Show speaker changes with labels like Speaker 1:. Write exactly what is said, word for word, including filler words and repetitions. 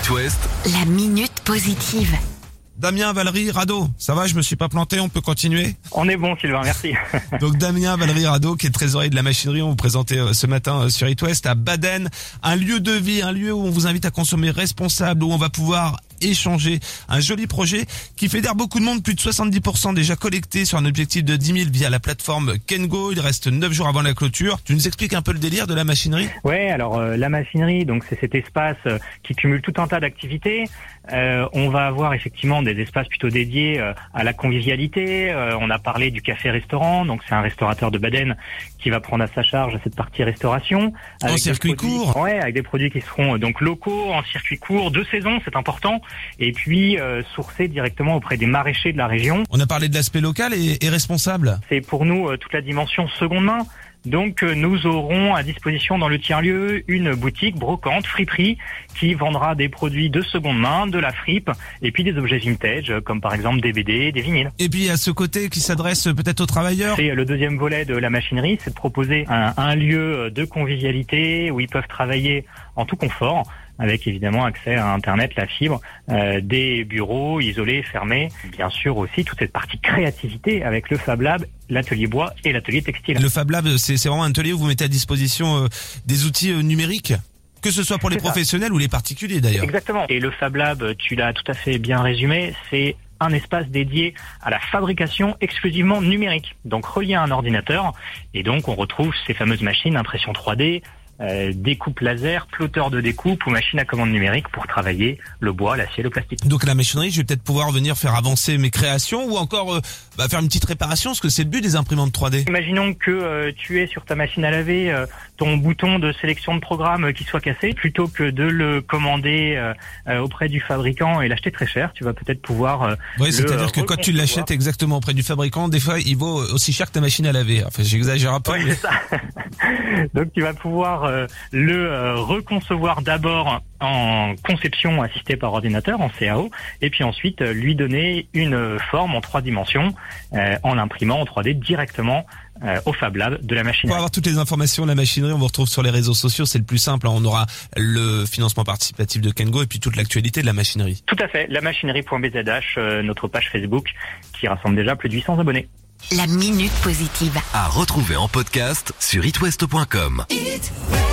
Speaker 1: It West,
Speaker 2: La minute positive.
Speaker 3: Damien, Valérie, Rado, ça va, je me suis pas planté, on peut continuer?
Speaker 4: On est bon, Sylvain, merci.
Speaker 3: Donc Damien, Valérie, Rado, qui est trésorier de la machinerie, on vous présentait ce matin sur It West à Baden, un lieu de vie, un lieu où on vous invite à consommer responsable, où on va pouvoir échanger, un joli projet qui fédère beaucoup de monde, plus de soixante-dix pour cent déjà collectés sur un objectif de dix mille via la plateforme Kengo. Il reste neuf jours avant la clôture. Tu nous expliques un peu le délire de la machinerie?
Speaker 4: Ouais, alors euh, la machinerie, donc c'est cet espace euh, qui cumule tout un tas d'activités. Euh, on va avoir effectivement des espaces plutôt dédiés euh, à la convivialité. Euh, on a parlé du café-restaurant, donc c'est un restaurateur de Baden qui va prendre à sa charge cette partie restauration.
Speaker 3: En circuit court.
Speaker 4: Ouais, avec des produits qui seront euh, donc locaux, en circuit court, de saison, c'est important. Et puis euh, sourcés directement auprès des maraîchers de la région.
Speaker 3: On a parlé de l'aspect local et, et responsable.
Speaker 4: C'est pour nous euh, toute la dimension seconde main. Donc euh, nous aurons à disposition dans le tiers-lieu une boutique brocante, friperie, qui vendra des produits de seconde main, de la fripe, et puis des objets vintage, comme par exemple des B D, des vinyles.
Speaker 3: Et puis à ce côté qui s'adresse peut-être aux travailleurs.
Speaker 4: C'est le deuxième volet de la machinerie, c'est de proposer un, un lieu de convivialité où ils peuvent travailler en tout confort, avec évidemment accès à Internet, la fibre, euh, des bureaux isolés, fermés. Bien sûr aussi toute cette partie créativité avec le Fab Lab, l'atelier bois et l'atelier textile.
Speaker 3: Le Fab Lab, c'est, c'est vraiment un atelier où vous mettez à disposition euh, des outils euh, numériques, que ce soit pour les
Speaker 4: C'est
Speaker 3: professionnels
Speaker 4: ça.
Speaker 3: ou les particuliers d'ailleurs.
Speaker 4: Exactement. Et le Fab Lab, tu l'as tout à fait bien résumé, c'est un espace dédié à la fabrication exclusivement numérique, donc relié à un ordinateur. Et donc on retrouve ces fameuses machines impression trois D, Euh, découpe laser, plotter de découpe ou machine à commande numérique pour travailler le bois, l'acier, le plastique.
Speaker 3: Donc la machinerie, je vais peut-être pouvoir venir faire avancer mes créations ou encore euh, bah, faire une petite réparation, parce que c'est le but des imprimantes trois D.
Speaker 4: Imaginons que euh, tu aies sur ta machine à laver euh, ton bouton de sélection de programme euh, qui soit cassé. Plutôt que de le commander euh, euh, auprès du fabricant et l'acheter très cher, tu vas peut-être pouvoir euh,
Speaker 3: Oui,
Speaker 4: le,
Speaker 3: c'est-à-dire
Speaker 4: euh,
Speaker 3: que quand tu
Speaker 4: reconcevoir.
Speaker 3: l'achètes exactement auprès du fabricant, des fois il vaut aussi cher que ta machine à laver. Enfin, j'exagère un peu.
Speaker 4: Ouais,
Speaker 3: mais...
Speaker 4: c'est ça. Donc tu vas pouvoir euh, le euh, reconcevoir d'abord en conception assistée par ordinateur, en C A O, et puis ensuite euh, lui donner une forme en trois dimensions euh, en l'imprimant en trois D directement euh, au Fab Lab de la machine.
Speaker 3: Pour avoir toutes les informations de la machinerie, on vous retrouve sur les réseaux sociaux, c'est le plus simple. On aura le financement participatif de Kengo et puis toute l'actualité de la machinerie.
Speaker 4: Tout à fait, la machinerie.bzh, euh, notre page Facebook qui rassemble déjà plus de huit cents abonnés.
Speaker 2: La minute positive.
Speaker 1: à retrouver en podcast sur itwest point com.
Speaker 2: It West.